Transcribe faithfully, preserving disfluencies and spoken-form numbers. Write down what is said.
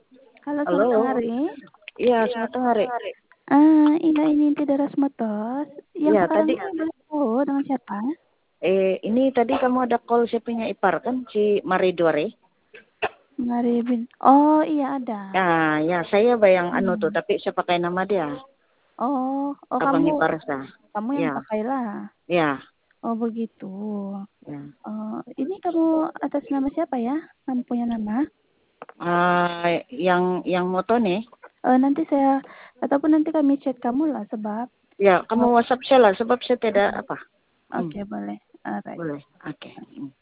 Halo, selamat Halo. hari. Iya, selamat hari. Ah, iya ini Tidak Rasmotos. Yang Iya, sekarang tadi ini boleh tahu dengan siapa? eh ini tadi kamu ada call siapanya Ipar kan si Maridore? Mari bin. Oh, iya ada. Ya, ya saya bayang anu tuh, Hmm. tapi saya pakai nama dia. Oh, oh Abang kamu Ipar sah. kamu yang Ya, pakailah. ya, Oh, begitu. ya. Oh, ini kamu atas nama siapa ya? Kamu punya nama? Ah, yang yang moto nih. Eh, nanti saya ataupun nanti kami chat kamu lah sebab Ya, kamu oh, WhatsApp saya lah sebab saya tidak apa. oke Hmm, okay, boleh. Alright. boleh. Oke. Okay. Hmm.